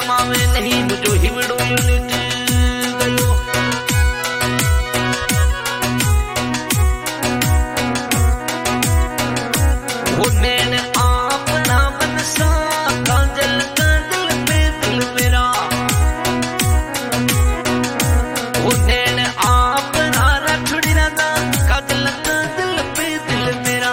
शर्मावे नहीं मुझो हिवड़ो यूनिट गयो वो मैंने अपना मन सा काजल काजल पे दिल मेरा वो मैंने अपना रखड़ी रदा काजल काजल पे दिल मेरा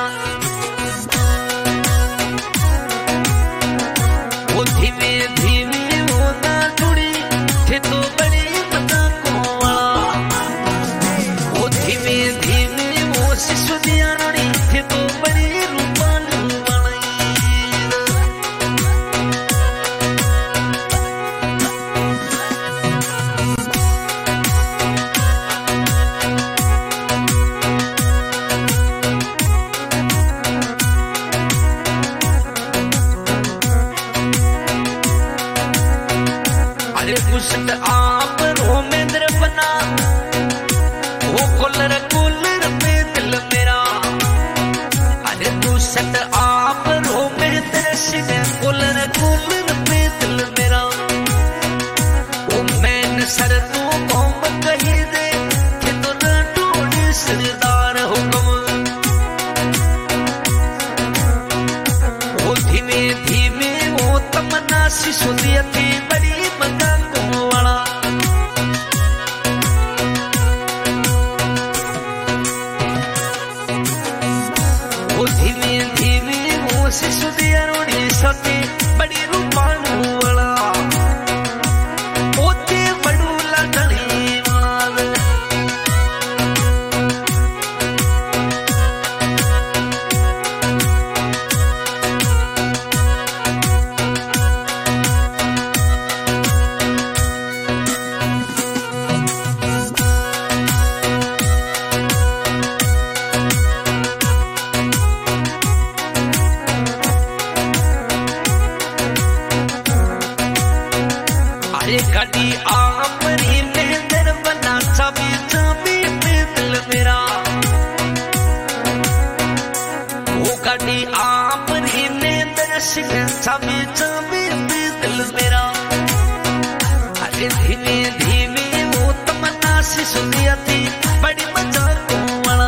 वो धीमे धीमे वो ना जुड़ी थे तो बड़ी पता को वाला वो धीमे धीमे वो शिशु दिया रोड़ी थे तो बड़ी रूपालू वाली अरे कुछ आप रोमेंद्र बना वो कुलर पे दिल मेरा अरे दूसत आप रोमेंद्र सिंह कुलर पे दिल मेरा वो मैंने सर तू कौम कही दे कि तो न टोड़ी सरदार हुक्म वो धीमे धीमे वो तमन्ना सी सुनिया थी बड़ी मजा को वाला वो धीमे धीमे वो शिशु दिया रोड़ी सती बड़ी रूपालू वाला ओते बड़ू लगनी मार अरे गाड़ी आपरी मेहंदर बना चाबी चाबी पे दिल मेरा वो गाड़ी आपरी मेहंदर सिंह चाबी चाबी पे दिल मेरा अरे धीमे धीमे वो तमन्ना सी सुनिया थी बड़ी मजा को वाला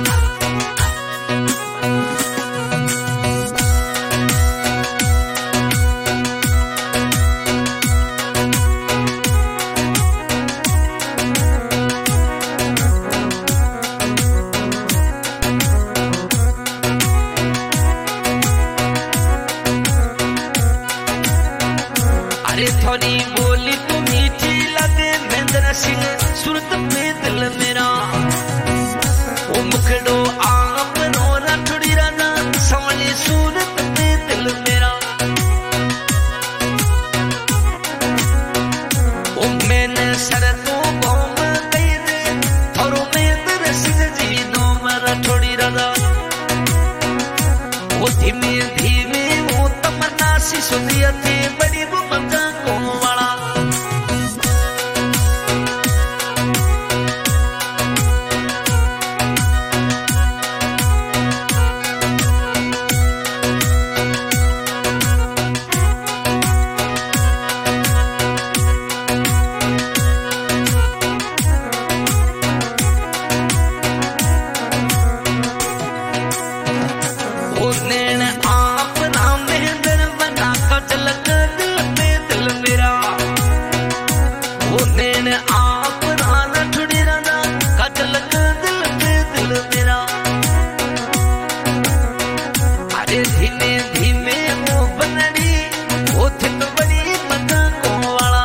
अरे थोड़ी बोली तो मीठी लगे महेंद्र सिंह सूरत पे दिल मेरा वो मुखड़ो आप रो रठड़ी राना संवली सूरत पे दिल मेरा वो मैंने सर तो कौम कही दे थोरो महेंद्र सिंह जी नो रठड़ी राना वो धीमे धीमे वो तमन्ना सी सुनिया थी बड़ी वो मजा को वाला वो नैन आप नाम महेंद्र बना काजल दिल पे दिल मेरा वो नैन आप राना ठुड़ी राना काजल दिल पे दिल मेरा अरे धीमे धीमे वो बनड़ी वो थे तो बड़ी मजा को वाला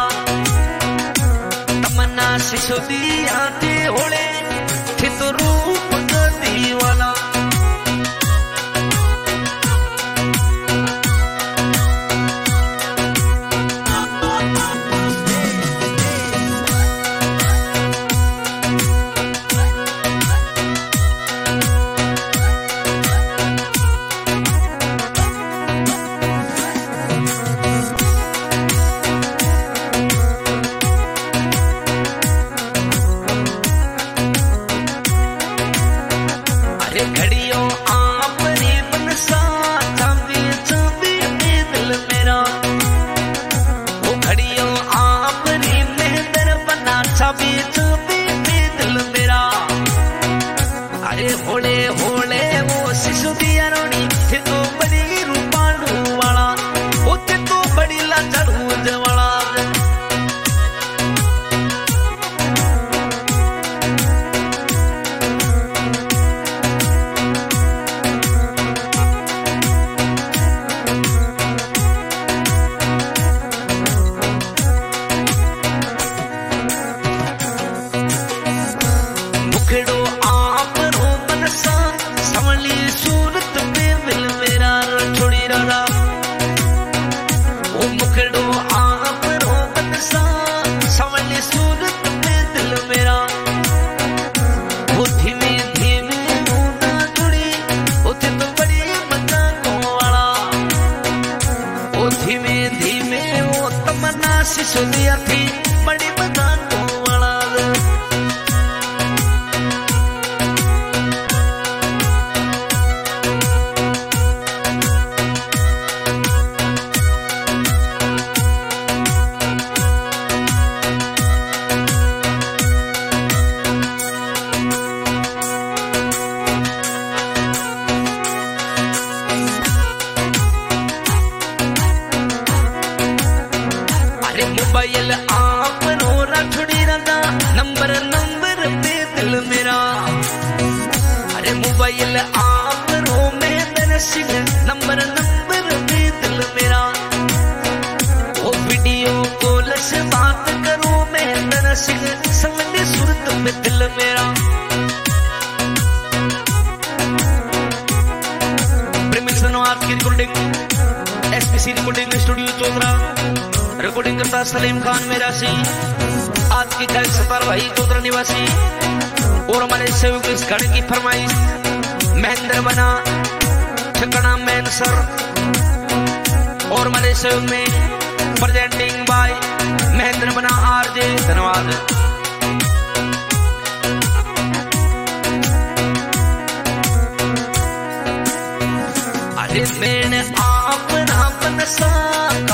तमन्ना शिशु दिया थे होले थे तो रूप गदी वाला ओ धीमे धीमे वो तमन्ना शिशु दिया थी बड़ी बदान को वाला मोबाइल आप रोरा छुड़ी रहा नंबर नंबर पे दिल मेरा अरे मोबाइल आप रो में दर्शक नंबर नंबर पे दिल मेरा वो वीडियो कॉल से बात करूं मैं दर्शक समझ सूरत में दिल मेरा प्रेमिक्सनो आपकी रिकॉर्डिंग एसपीसी रिकॉर्डिंग स्टूडियो चौधरा रिकॉर्डिंग करता सलीम खान मेरा सी आज की गायक सतार भाई चौधरा निवासी और हमारे सहयोग इस गाने की फरमाइश महेंद्र बना ठिकाना मैन सर और हमारे सहयोग में प्रेजेंटिंग बाय महेंद्र बना आरजे धन्यवाद। अरे मैंने आप ना बनसा